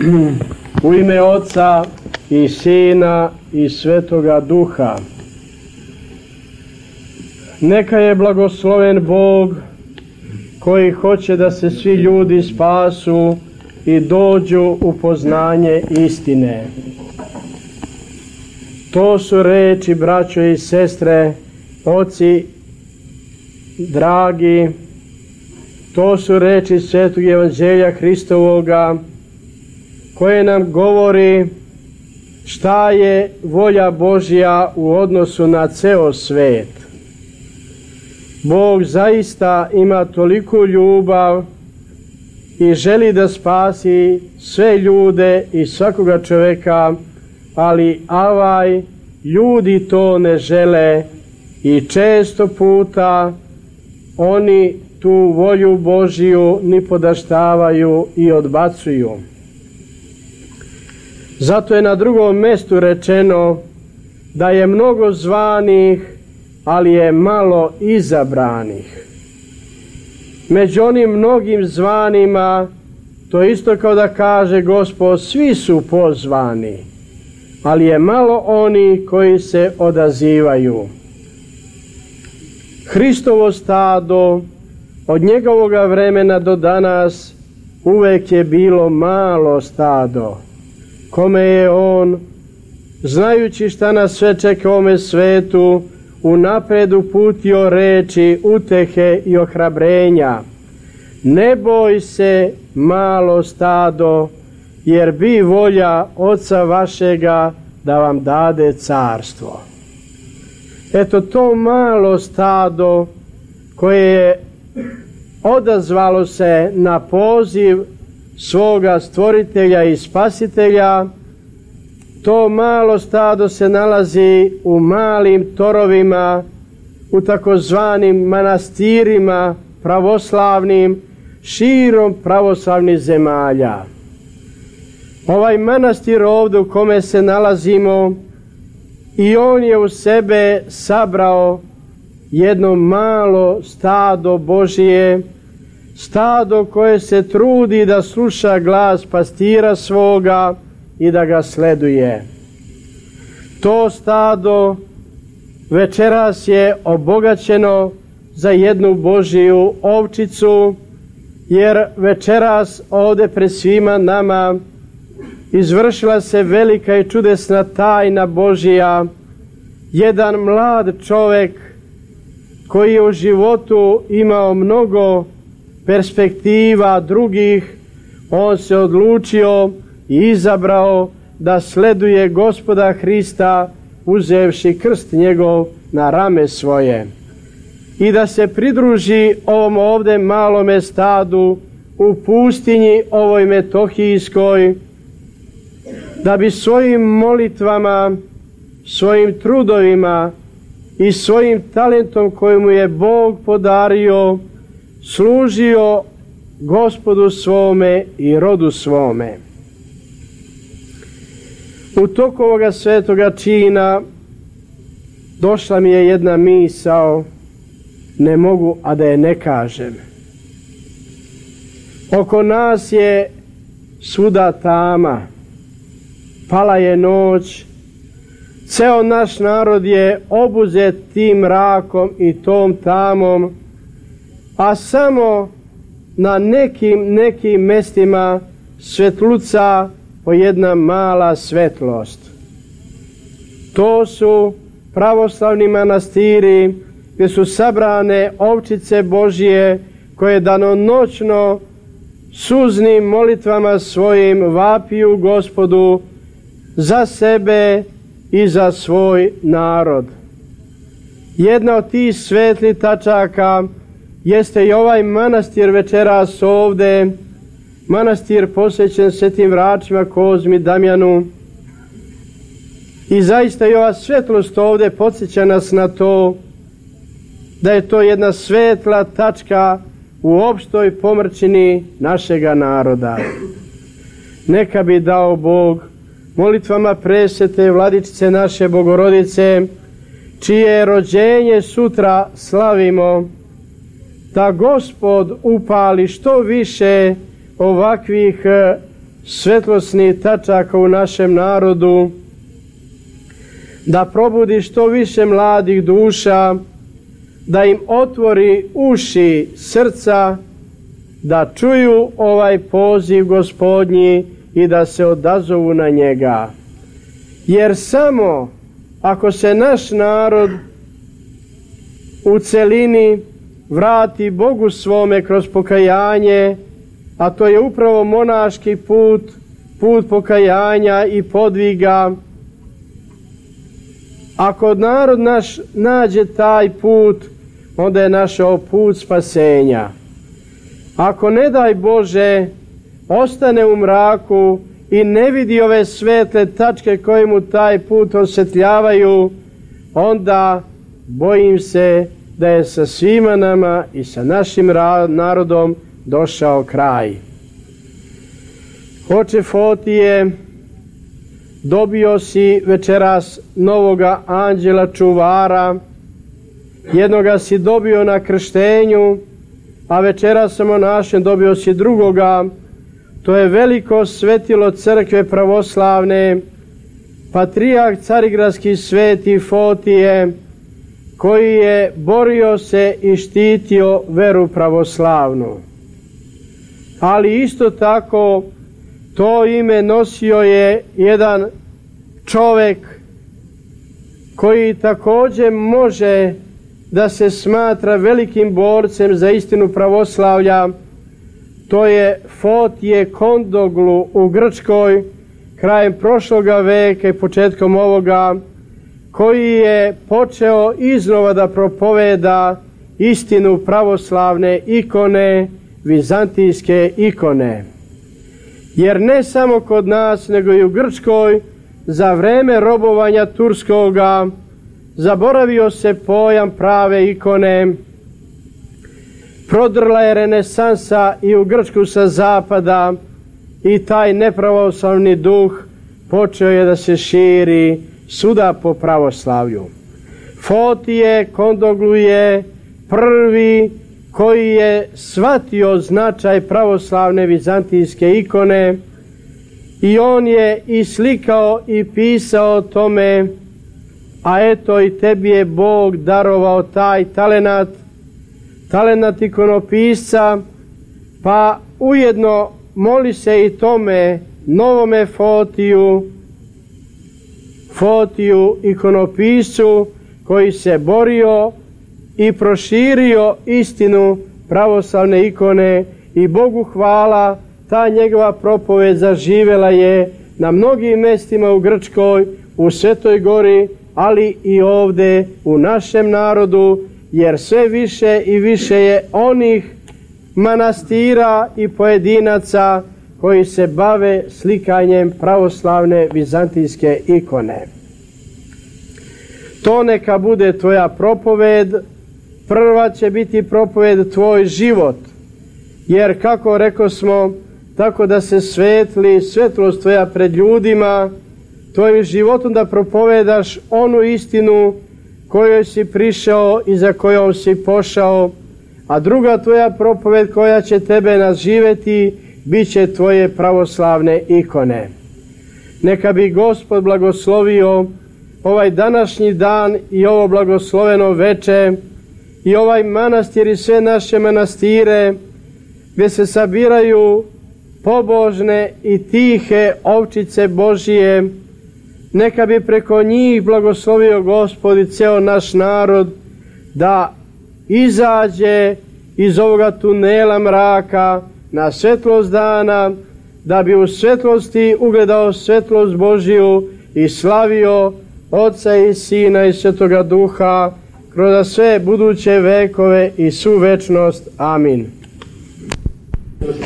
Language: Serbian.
U ime Oca i Sina i Svetoga Duha. Neka je blagosloven Bog koji hoće da se svi ljudi spasu i dođu u poznanje istine. To su reči, braćo i sestre, oci dragi, to su reči Svetog Evanđelja Hristovoga koje nam govori šta je volja Božja u odnosu na ceo svet. Bog zaista ima toliku ljubav i želi da spasi sve ljude i svakoga čoveka, ali ljudi to ne žele i često puta oni tu volju Božju nipodaštavaju i odbacuju. Zato je na drugom mjestu rečeno da je mnogo zvanih, ali je malo izabranih. Među onim mnogim zvanima, to isto kao da kaže Gospod, svi su pozvani, ali je malo oni koji se odazivaju. Hristovo stado od njegovoga vremena do danas uvek je bilo malo stado, kome je on, znajući šta nas sve čeka u ovome svetu, unapred uputio reči utehe i ohrabrenja. Ne boj se, malo stado, jer bi volja Oca vašega da vam dade carstvo. Eto, to malo stado koje je odazvalo se na poziv svoga stvoritelja i spasitelja, to malo stado se nalazi u malim torovima, u takozvanim manastirima pravoslavnim, širom pravoslavnih zemalja. Ovaj manastir ovdje u kome se nalazimo, i on je u sebe sabrao jedno malo stado Božije, stado koje se trudi da sluša glas pastira svoga i da ga sleduje. To stado večeras je obogaćeno za jednu Božiju ovčicu, jer večeras ovdje pred svima nama izvršila se velika i čudesna tajna Božija. Jedan mlad čovjek koji je u životu imao mnogo perspektiva drugih, on se odlučio i izabrao da sleduje Gospoda Hrista, uzevši krst njegov na rame svoje, i da se pridruži ovom ovdje malome stadu u pustinji ovoj metohijskoj, da bi svojim molitvama, svojim trudovima i svojim talentom koji mu je Bog podario služio Gospodu svome i rodu svome. U toku ovoga svetoga čina došla mi je jedna misao, ne mogu a da je ne kažem. Oko nas je svuda tama, pala je noć, ceo naš narod je obuzet tim mrakom i tom tamom, a samo na nekim mestima svetluca po jedna mala svetlost. To su pravoslavni manastiri gdje su sabrane ovčice Božije koje danonoćno suznim molitvama svojim vapiju Gospodu za sebe i za svoj narod. Jedna od tih svetlih tačaka jeste i ovaj manastir večeras ovdje, manastir posvećen svetim vračima Kozmi Damjanu. I zaista i ova svetlost ovdje podsjeća nas na to da je to jedna svetla tačka u opštoj pomrčini našega naroda. Neka bi dao Bog molitvama presvete Vladičice naše Bogorodice, čije rođenje sutra slavimo, da Gospod upali što više ovakvih svetlosnih tačaka u našem narodu, da probudi što više mladih duša, da im otvori uši srca, da čuju ovaj poziv Gospodnji i da se odazovu na njega. Jer samo ako se naš narod u celini vrati Bogu svome kroz pokajanje, a to je upravo monaški put, put pokajanja i podviga, ako narod naš nađe taj put, onda je našao put spasenja. Ako ne daj Bože ostane u mraku i ne vidi ove svetle tačke koje mu taj put osvetljavaju, onda bojim se da je sa svima nama i sa našim narodom došao kraj. Oče Fotije, dobio si večeras novoga anđela čuvara, jednoga si dobio na krštenju, a večeras monašem dobio si drugoga. To je veliko svetilo crkve pravoslavne, patrijarh carigradski sveti Fotije, koji je borio se i štitio veru pravoslavnu. Ali isto tako to ime nosio je jedan čovjek koji također može da se smatra velikim borcem za istinu pravoslavlja. To je Fotije Kondoglu u Grčkoj, krajem prošloga veka i početkom ovoga, koji je počeo iznova da propoveda istinu pravoslavne ikone, vizantijske ikone. Jer ne samo kod nas, nego i u Grčkoj, za vreme robovanja turskoga, zaboravio se pojam prave ikone. Prodrla je renesansa i u Grčku sa zapada i taj nepravoslavni duh počeo je da se širi svuda po pravoslavlju. Fotije Kondoglu je prvi koji je shvatio značaj pravoslavne vizantijske ikone i on je i slikao i pisao o tome, a eto i tebi je Bog darovao taj talenat ikonopisca, pa ujedno moli se i tome novome Fotiju ikonopiscu koji se borio i proširio istinu pravoslavne ikone i Bogu hvala, ta njegova propoved zaživela je na mnogim mjestima u Grčkoj, u Svetoj Gori, ali i ovdje u našem narodu, jer sve više i više je onih manastira i pojedinaca koji se bave slikanjem pravoslavne vizantijske ikone. To neka bude tvoja propoved, prva će biti propoved tvoj život, jer kako rekosmo, tako da se svetli svetlost tvoja pred ljudima, tvojim životom da propovedaš onu istinu kojoj si prišao i za kojom si pošao, a druga tvoja propoved koja će tebe naživjeti bit će tvoje pravoslavne ikone. Neka bi Gospod blagoslovio ovaj današnji dan i ovo blagosloveno veče i ovaj manastir i sve naše manastire gdje se sabiraju pobožne i tihe ovčice Božije. Neka bi preko njih blagoslovio Gospod i ceo naš narod da izađe iz ovoga tunela mraka na svetlost dana, da bi u svetlosti ugledao svetlost Božiju i slavio Oca i Sina i Svetoga Duha kroz sve buduće vekove i svu večnost. Amin.